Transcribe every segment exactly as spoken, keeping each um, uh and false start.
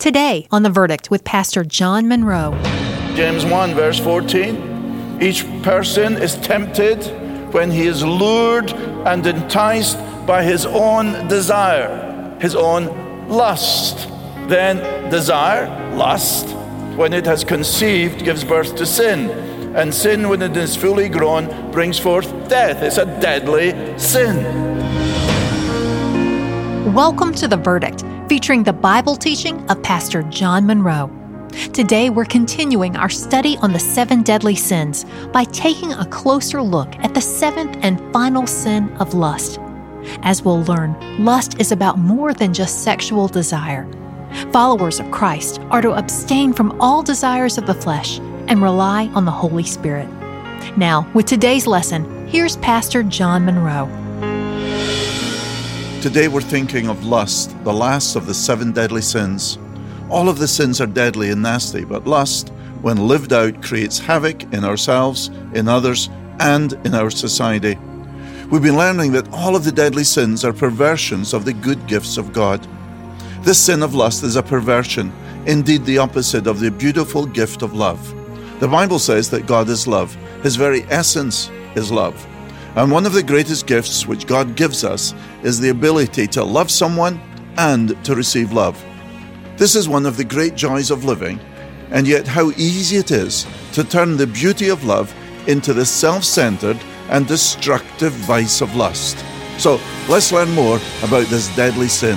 Today on The Verdict with Pastor John Monroe. James one verse fourteen, each person is tempted when he is lured and enticed by his own desire, his own lust. Then desire, lust, when it has conceived, gives birth to sin. And sin, when it is fully grown, brings forth death. It's a deadly sin. Welcome to The Verdict, featuring the Bible teaching of Pastor John Monroe. Today, we're continuing our study on the seven deadly sins by taking a closer look at the seventh and final sin of lust. As we'll learn, lust is about more than just sexual desire. Followers of Christ are to abstain from all desires of the flesh and rely on the Holy Spirit. Now, with today's lesson, here's Pastor John Monroe. Today we're thinking of lust, the last of the seven deadly sins. All of the sins are deadly and nasty, but lust, when lived out, creates havoc in ourselves, in others, and in our society. We've been learning that all of the deadly sins are perversions of the good gifts of God. This sin of lust is a perversion, indeed the opposite of the beautiful gift of love. The Bible says that God is love. His very essence is love. And one of the greatest gifts which God gives us is the ability to love someone and to receive love. This is one of the great joys of living, and yet how easy it is to turn the beauty of love into the self-centered and destructive vice of lust. So let's learn more about this deadly sin.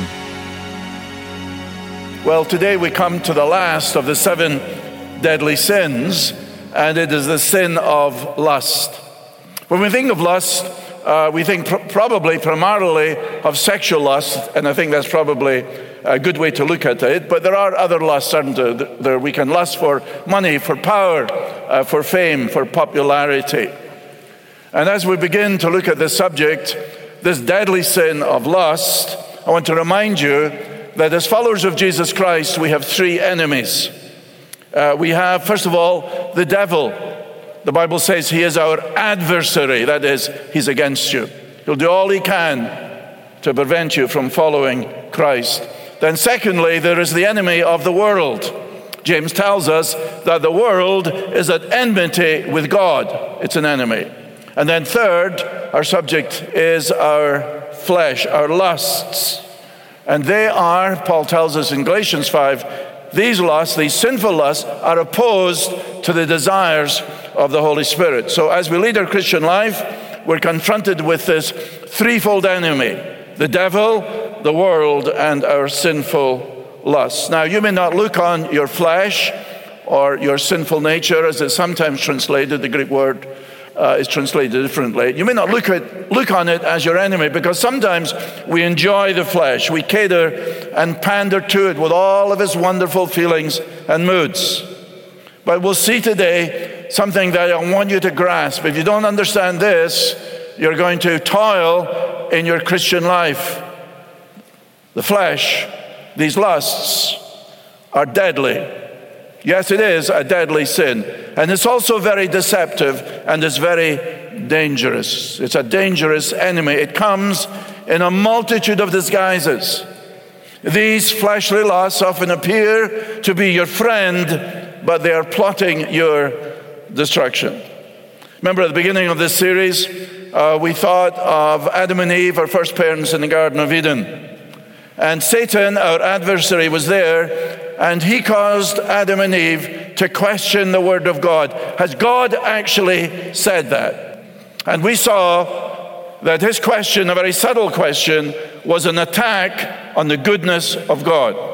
Well, today we come to the last of the seven deadly sins, and it is the sin of lust. When we think of lust, uh, we think pr- probably primarily of sexual lust, and I think that's probably a good way to look at it. But there are other lusts, aren't there? there we can lust for money, for power, uh, for fame, for popularity. And as we begin to look at this subject, this deadly sin of lust, I want to remind you that as followers of Jesus Christ, we have three enemies. Uh, we have, first of all, the devil. The Bible says he is our adversary. That is, he's against you. He'll do all he can to prevent you from following Christ. Then secondly, there is the enemy of the world. James tells us that the world is at enmity with God. It's an enemy. And then third, our subject is our flesh, our lusts. And they are, Paul tells us in Galatians five, these lusts, these sinful lusts, are opposed to the desires of the Holy Spirit. So as we lead our Christian life, we're confronted with this threefold enemy: the devil, the world, and our sinful lusts. Now, you may not look on your flesh or your sinful nature, as it's sometimes translated. The Greek word uh, is translated differently. You may not look at look on it as your enemy, because sometimes we enjoy the flesh. We cater and pander to it with all of its wonderful feelings and moods. But we'll see today something that I want you to grasp. If you don't understand this, you're going to toil in your Christian life. The flesh, these lusts, are deadly. Yes, it is a deadly sin. And it's also very deceptive, and it's very dangerous. It's a dangerous enemy. It comes in a multitude of disguises. These fleshly lusts often appear to be your friend, but they are plotting your destruction. Remember at the beginning of this series, uh, we thought of Adam and Eve, our first parents in the Garden of Eden. And Satan, our adversary, was there, and he caused Adam and Eve to question the Word of God. Has God actually said that? And we saw that his question, a very subtle question, was an attack on the goodness of God.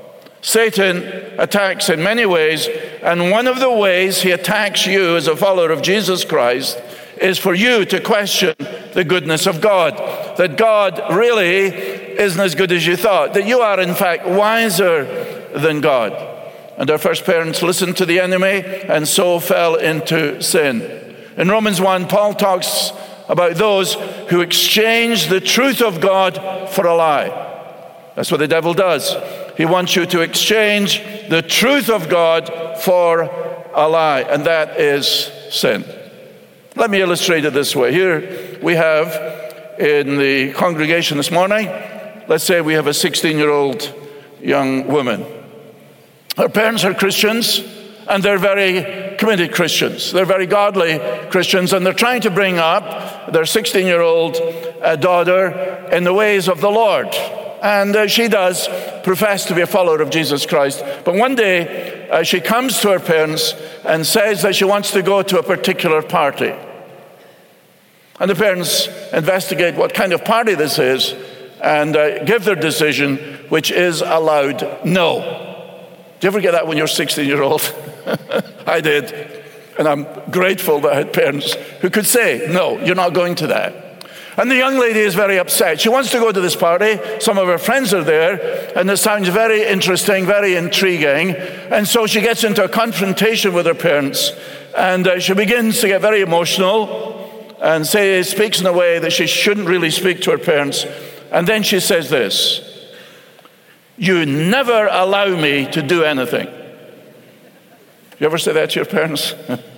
Satan attacks in many ways, and one of the ways he attacks you as a follower of Jesus Christ is for you to question the goodness of God, that God really isn't as good as you thought, that you are in fact wiser than God. And our first parents listened to the enemy and so fell into sin. In Romans one, Paul talks about those who exchange the truth of God for a lie. That's what the devil does. He wants you to exchange the truth of God for a lie, and that is sin. Let me illustrate it this way. Here we have in the congregation this morning, let's say we have a sixteen-year-old young woman. Her parents are Christians, and they're very committed Christians. They're very godly Christians, and they're trying to bring up their sixteen-year-old uh, daughter in the ways of the Lord. And uh, she does profess to be a follower of Jesus Christ. But one day, uh, she comes to her parents and says that she wants to go to a particular party. And the parents investigate what kind of party this is and uh, give their decision, which is a loud no. Do you ever get that when you're sixteen-year-old? I did. And I'm grateful that I had parents who could say, no, you're not going to that. And the young lady is very upset. She wants to go to this party. Some of her friends are there, and it sounds very interesting, very intriguing. And so she gets into a confrontation with her parents, and uh, she begins to get very emotional and say, speaks in a way that she shouldn't really speak to her parents. And then she says this: you never allow me to do anything. You ever say that to your parents?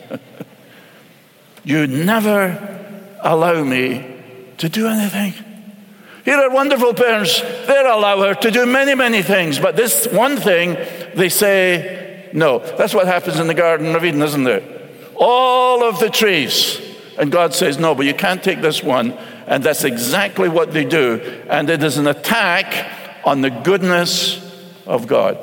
You never allow me to do anything. Here are wonderful parents. They allow her to do many, many things, but this one thing, they say no. That's what happens in the Garden of Eden, isn't it? All of the trees. And God says, no, but you can't take this one. And that's exactly what they do. And it is an attack on the goodness of God.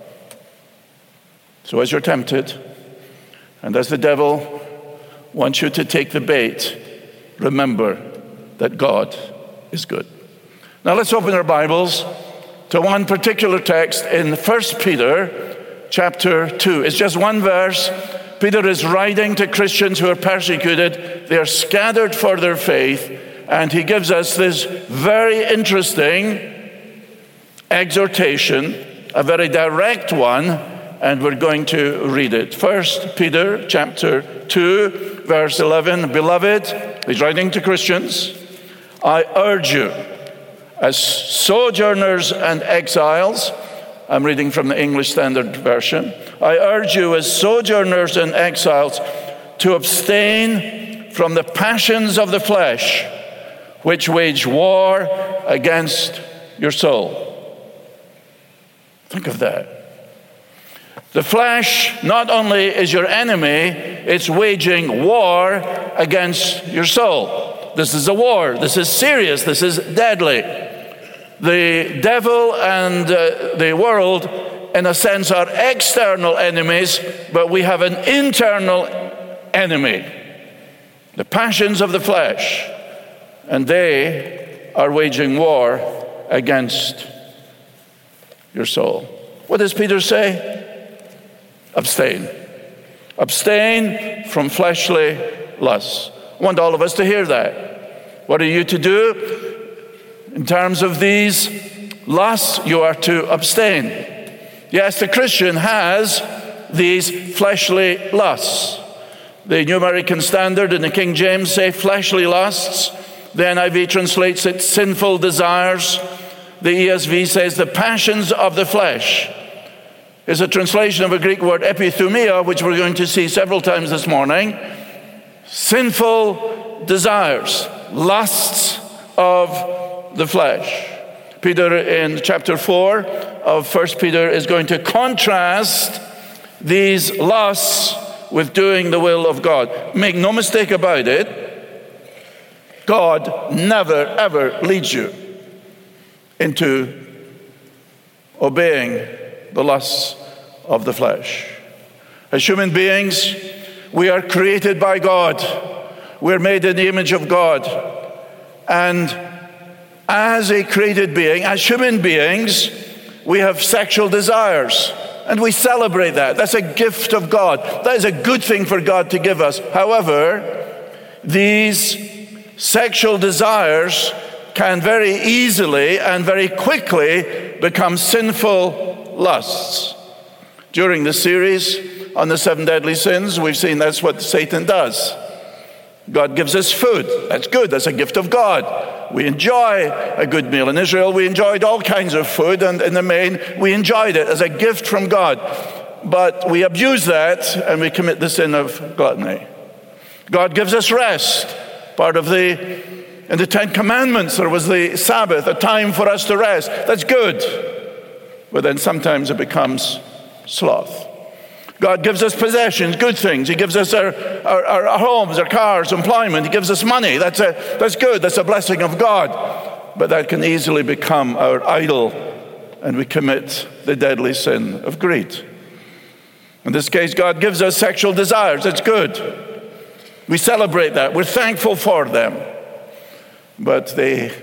So as you're tempted, and as the devil wants you to take the bait, remember that God is good. Now let's open our Bibles to one particular text in First Peter chapter two. It's just one verse. Peter is writing to Christians who are persecuted. They are scattered for their faith. And he gives us this very interesting exhortation, a very direct one, and we're going to read it. First Peter chapter two, verse eleven. Beloved, he's writing to Christians, I urge you, as sojourners and exiles, I'm reading from the English Standard Version, I urge you as sojourners and exiles to abstain from the passions of the flesh, which wage war against your soul. Think of that. The flesh not only is your enemy, it's waging war against your soul. This is a war. This is serious. This is deadly. The devil and uh, the world, in a sense, are external enemies, but we have an internal enemy, the passions of the flesh, and they are waging war against your soul. What does Peter say? Abstain. Abstain from fleshly lusts. I want all of us to hear that. What are you to do? In terms of these lusts, you are to abstain. Yes, the Christian has these fleshly lusts. The New American Standard and the King James say fleshly lusts. The N I V translates it sinful desires. The E S V says the passions of the flesh. It's a translation of a Greek word epithumia, which we're going to see several times this morning. Sinful desires, lusts of the flesh. Peter in chapter four of First Peter is going to contrast these lusts with doing the will of God. Make no mistake about it, God never ever leads you into obeying the lusts of the flesh. As human beings, we are created by God. We're made in the image of God. And as a created being, as human beings, we have sexual desires. And we celebrate that. That's a gift of God. That is a good thing for God to give us. However, these sexual desires can very easily and very quickly become sinful lusts. During the series on the seven deadly sins, we've seen that's what Satan does. God gives us food. That's good. That's a gift of God. We enjoy a good meal. In Israel, we enjoyed all kinds of food, and in the main, we enjoyed it as a gift from God. But we abuse that, and we commit the sin of gluttony. God gives us rest. Part of the, in the Ten Commandments, there was the Sabbath, a time for us to rest. That's good. But then sometimes it becomes sloth. God gives us possessions, good things. He gives us our, our, our homes, our cars, employment. He gives us money. That's, a, that's good. That's a blessing of God. But that can easily become our idol, and we commit the deadly sin of greed. In this case, God gives us sexual desires. It's good. We celebrate that. We're thankful for them. But they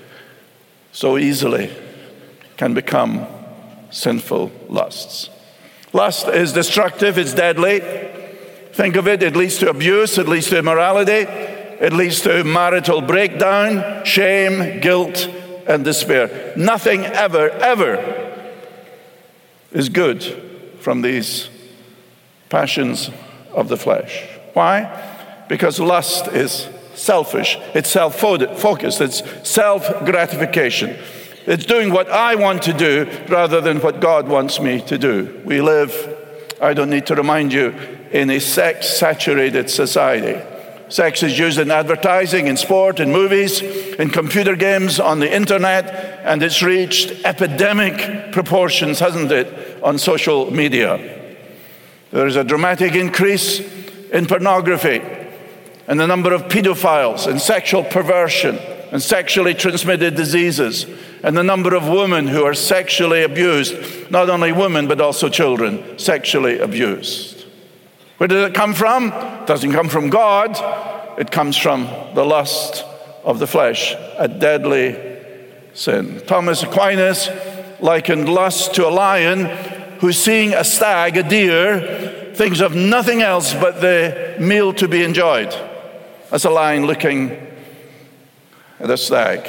so easily can become sinful lusts. Lust is destructive, it's deadly. Think of it, it leads to abuse, it leads to immorality, it leads to marital breakdown, shame, guilt, and despair. Nothing ever, ever is good from these passions of the flesh. Why? Because lust is selfish, it's self-focused, it's self-gratification. It's doing what I want to do rather than what God wants me to do. We live, I don't need to remind you, in a sex-saturated society. Sex is used in advertising, in sport, in movies, in computer games, on the internet, and it's reached epidemic proportions, hasn't it, on social media. There is a dramatic increase in pornography and the number of pedophiles and sexual perversion and sexually transmitted diseases, and the number of women who are sexually abused, not only women but also children, sexually abused. Where does it come from? It doesn't come from God. It comes from the lust of the flesh, a deadly sin. Thomas Aquinas likened lust to a lion who's seeing a stag, a deer, thinks of nothing else but the meal to be enjoyed. That's a lion looking at a stag.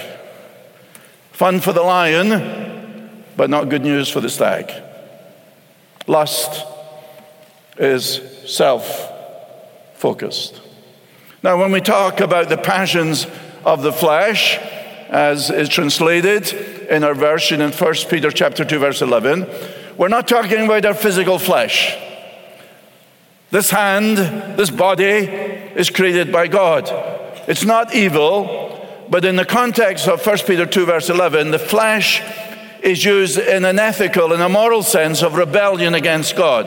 Fun for the lion, but not good news for the stag. Lust is self-focused. Now, when we talk about the passions of the flesh, as is translated in our version in First Peter chapter two, verse eleven, we're not talking about our physical flesh. This hand, this body is created by God. It's not evil. But in the context of First Peter two, verse eleven, the flesh is used in an ethical and a moral sense of rebellion against God.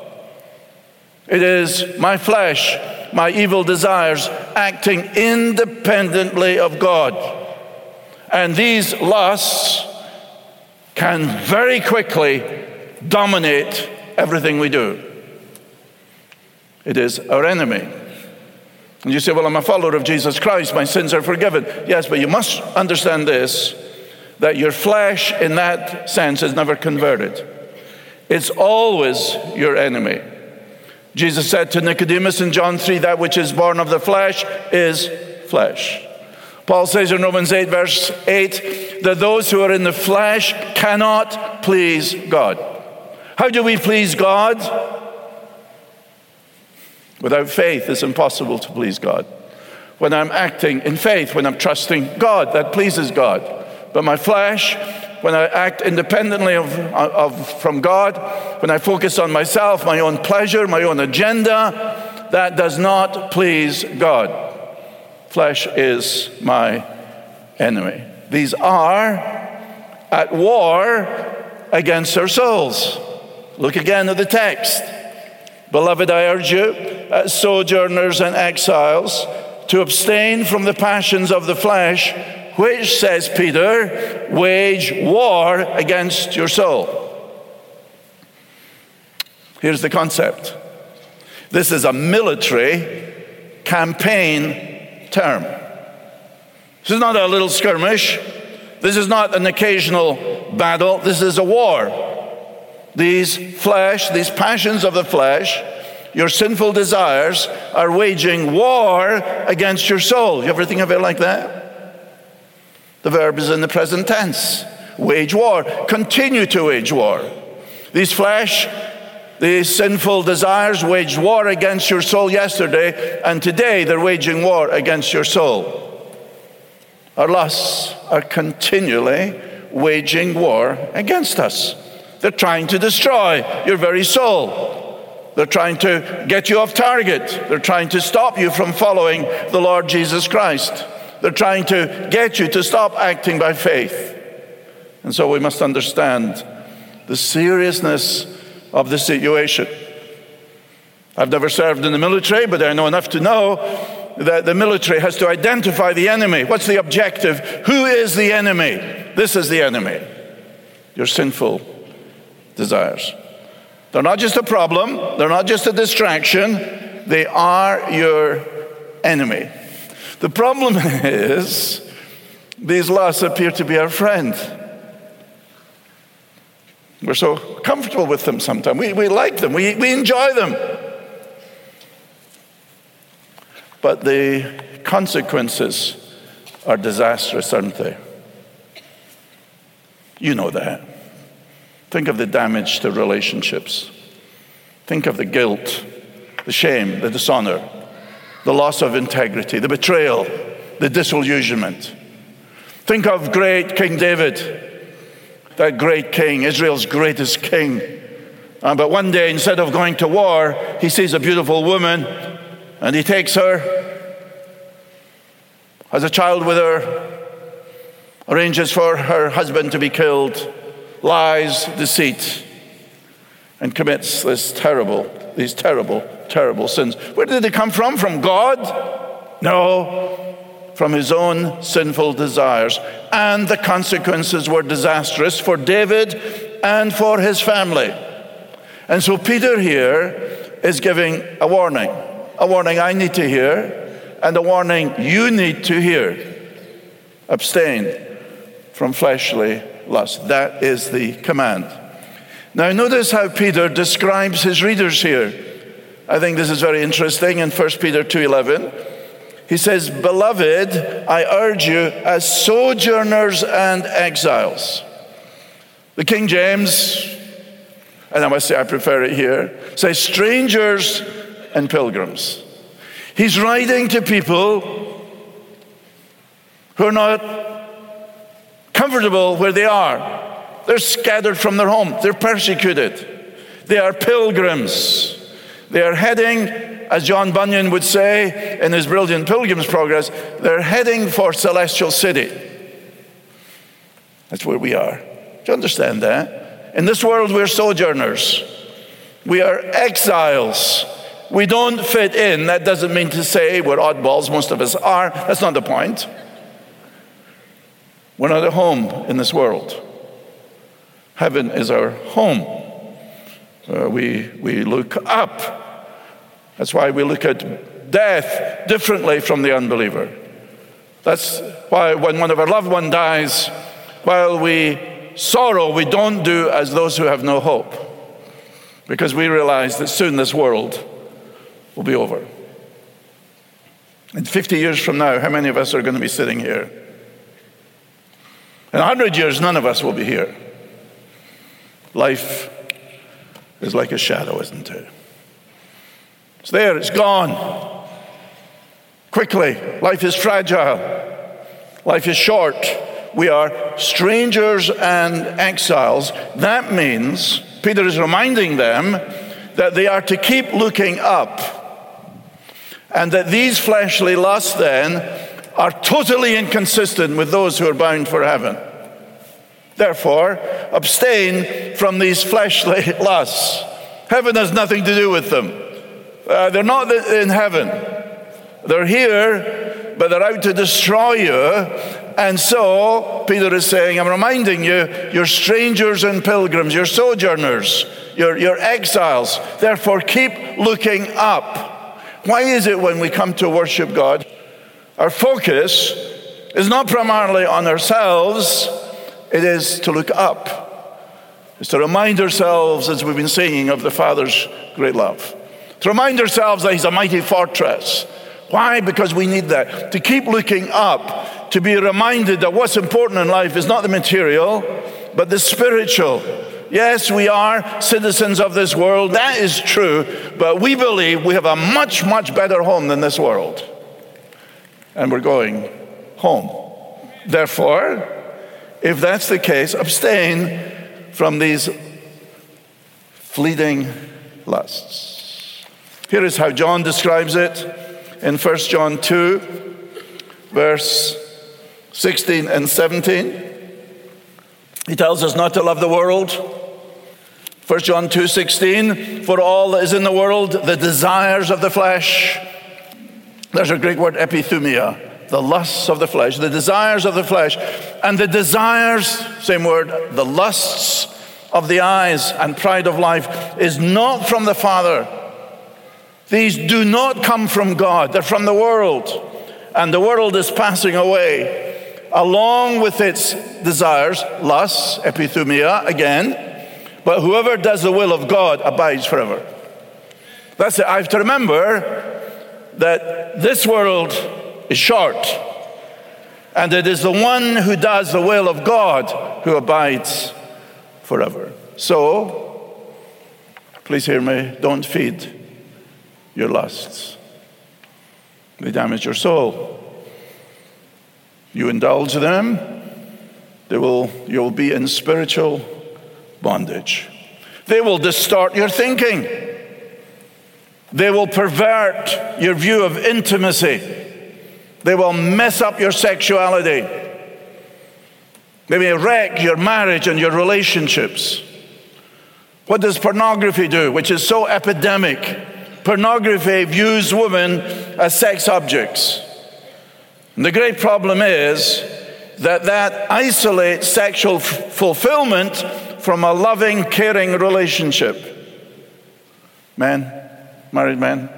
It is my flesh, my evil desires, acting independently of God. And these lusts can very quickly dominate everything we do. It is our enemy. And you say, well, I'm a follower of Jesus Christ, my sins are forgiven. Yes, but you must understand this, that your flesh in that sense is never converted. It's always your enemy. Jesus said to Nicodemus in John three, that which is born of the flesh is flesh. Paul says in Romans eight, verse eight, that those who are in the flesh cannot please God. How do we please God? Without faith, it's impossible to please God. When I'm acting in faith, when I'm trusting God, that pleases God. But my flesh, when I act independently of, of, from God, when I focus on myself, my own pleasure, my own agenda, that does not please God. Flesh is my enemy. These are at war against our souls. Look again at the text. Beloved, I urge you, as sojourners and exiles, to abstain from the passions of the flesh, which, says Peter, wage war against your soul. Here's the concept. This is a military campaign term. This is not a little skirmish. This is not an occasional battle. This is a war. These flesh, these passions of the flesh, your sinful desires are waging war against your soul. You ever think of it like that? The verb is in the present tense. Wage war. Continue to wage war. These flesh, these sinful desires waged war against your soul yesterday, and today they're waging war against your soul. Our lusts are continually waging war against us. They're trying to destroy your very soul. They're trying to get you off target. They're trying to stop you from following the Lord Jesus Christ. They're trying to get you to stop acting by faith. And so we must understand the seriousness of the situation. I've never served in the military, but I know enough to know that the military has to identify the enemy. What's the objective? Who is the enemy? This is the enemy. Your sinful desires. They're not just a problem. They're not just a distraction. They are your enemy. The problem is, these lusts appear to be our friend. We're so comfortable with them sometimes. We, we like them. We, we enjoy them. But the consequences are disastrous, aren't they? You know that. Think of the damage to relationships. Think of the guilt, the shame, the dishonor, the loss of integrity, the betrayal, the disillusionment. Think of great King David, that great king, Israel's greatest king. Uh, but one day, instead of going to war, he sees a beautiful woman, and he takes her, has a child with her, arranges for her husband to be killed, lies, deceit, and commits this terrible, these terrible, terrible sins. Where did they come from? From God? No, from his own sinful desires. And the consequences were disastrous for David and for his family. And so Peter here is giving a warning, a warning I need to hear, and a warning you need to hear. Abstain from fleshly lust. That is the command. Now notice how Peter describes his readers here. I think this is very interesting in First Peter two eleven. He says, "Beloved, I urge you as sojourners and exiles." The King James, and I must say I prefer it here, says strangers and pilgrims. He's writing to people who are not comfortable where they are. They're scattered from their home. They're persecuted. They are pilgrims. They are heading, as John Bunyan would say in his brilliant Pilgrim's Progress, they're heading for Celestial City. That's where we are. Do you understand that? In this world, we're sojourners. We are exiles. We don't fit in. That doesn't mean to say we're oddballs. Most of us are. That's not the point. We're not at home in this world. Heaven is our home. Uh, we, we look up. That's why we look at death differently from the unbeliever. That's why when one of our loved ones dies, while we sorrow, we don't do as those who have no hope. Because we realize that soon this world will be over. And fifty years from now, how many of us are going to be sitting here? In a hundred years, none of us will be here. Life is like a shadow, isn't it? It's there, it's gone. Quickly, life is fragile. Life is short. We are strangers and exiles. That means, Peter is reminding them that they are to keep looking up. And that these fleshly lusts then are totally inconsistent with those who are bound for heaven. Therefore, abstain from these fleshly lusts. Heaven has nothing to do with them. Uh, they're not in heaven. They're here, but they're out to destroy you. And so, Peter is saying, I'm reminding you, you're strangers and pilgrims, you're sojourners, you're, you're exiles. Therefore, keep looking up. Why is it when we come to worship God, our focus is not primarily on ourselves, it is to look up. It's to remind ourselves, as we've been singing, of the Father's great love. To remind ourselves that He's a mighty fortress. Why? Because we need that. To keep looking up, to be reminded that what's important in life is not the material, but the spiritual. Yes, we are citizens of this world. That is true. But we believe we have a much, much better home than this world. And we're going home. Therefore, if that's the case, abstain from these fleeting lusts. Here is how John describes it in First John two, verse sixteen and seventeen. He tells us not to love the world, First John two sixteen, for all that is in the world, the desires of the flesh. There's a Greek word, epithumia, the lusts of the flesh, the desires of the flesh, and the desires, same word, the lusts of the eyes and pride of life is not from the Father. These do not come from God. They're from the world. And the world is passing away along with its desires, lusts, epithumia, again. But whoever does the will of God abides forever. That's it. I have to remember that this world is short. And it is the one who does the will of God who abides forever. So, please hear me, don't feed your lusts. They damage your soul. You indulge them, they will, you will be in spiritual bondage. They will distort your thinking. They will pervert your view of intimacy. They will mess up your sexuality. They may wreck your marriage and your relationships. What does pornography do, which is so epidemic? Pornography views women as sex objects. And the great problem is that that isolates sexual f- fulfillment from a loving, caring relationship. Men, married men,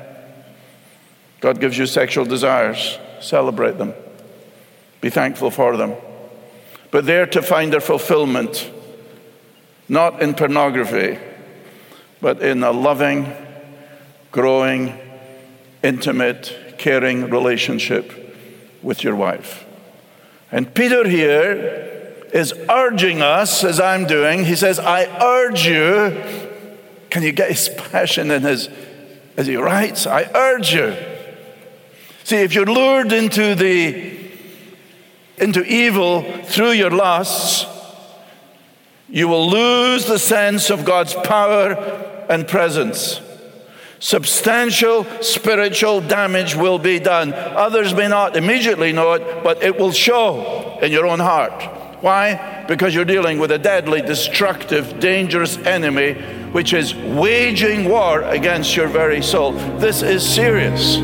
God gives you sexual desires. Celebrate them. Be thankful for them. But they're to find their fulfillment, not in pornography, but in a loving, growing, intimate, caring relationship with your wife. And Peter here is urging us, as I'm doing. He says, I urge you. Can you get his passion in his, as he writes? I urge you. See, if you're lured into the, into evil through your lusts, you will lose the sense of God's power and presence. Substantial spiritual damage will be done. Others may not immediately know it, but it will show in your own heart. Why? Because you're dealing with a deadly, destructive, dangerous enemy which is waging war against your very soul. This is serious.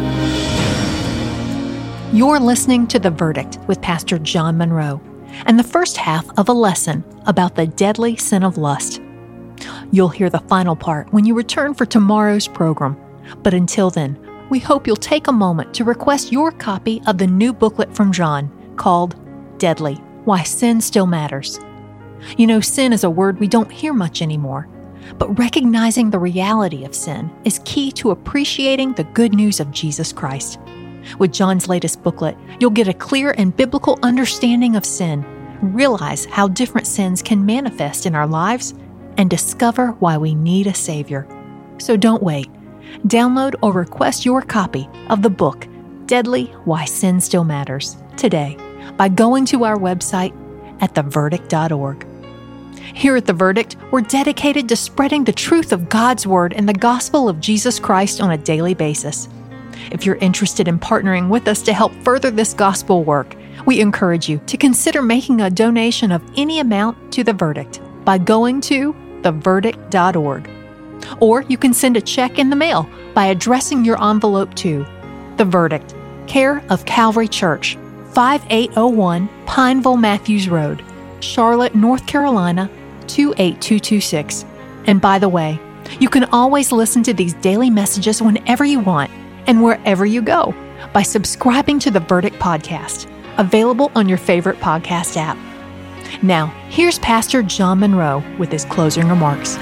You're listening to The Verdict with Pastor John Monroe and the first half of a lesson about the deadly sin of lust. You'll hear the final part when you return for tomorrow's program. But until then, we hope you'll take a moment to request your copy of the new booklet from John called Deadly: Why Sin Still Matters. You know, sin is a word we don't hear much anymore, but recognizing the reality of sin is key to appreciating the good news of Jesus Christ. With John's latest booklet, you'll get a clear and biblical understanding of sin, realize how different sins can manifest in our lives, and discover why we need a Savior. So don't wait. Download or request your copy of the book, Deadly: Why Sin Still Matters, today by going to our website at the verdict dot org. Here at The Verdict, we're dedicated to spreading the truth of God's Word and the gospel of Jesus Christ on a daily basis. If you're interested in partnering with us to help further this gospel work, we encourage you to consider making a donation of any amount to The Verdict by going to the verdict dot org. Or you can send a check in the mail by addressing your envelope to The Verdict, care of Calvary Church, five eight oh one Pineville Matthews Road, Charlotte, North Carolina, two eight two two six. And by the way, you can always listen to these daily messages whenever you want and wherever you go by subscribing to the Verdict Podcast, available on your favorite podcast app. Now, here's Pastor John Monroe with his closing remarks.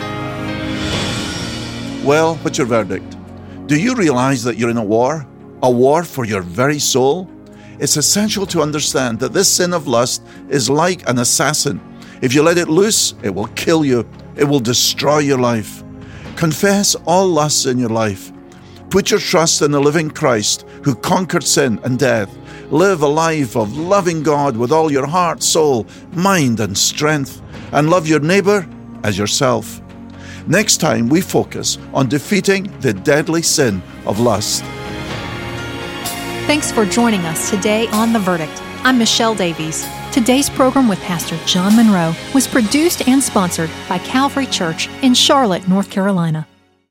Well, what's your verdict? Do you realize that you're in a war? A war for your very soul? It's essential to understand that this sin of lust is like an assassin. If you let it loose, it will kill you. It will destroy your life. Confess all lusts in your life. Put your trust in the living Christ who conquered sin and death. Live a life of loving God with all your heart, soul, mind, and strength, and love your neighbor as yourself. Next time, we focus on defeating the deadly sin of lust. Thanks for joining us today on The Verdict. I'm Michelle Davies. Today's program with Pastor John Monroe was produced and sponsored by Calvary Church in Charlotte, North Carolina.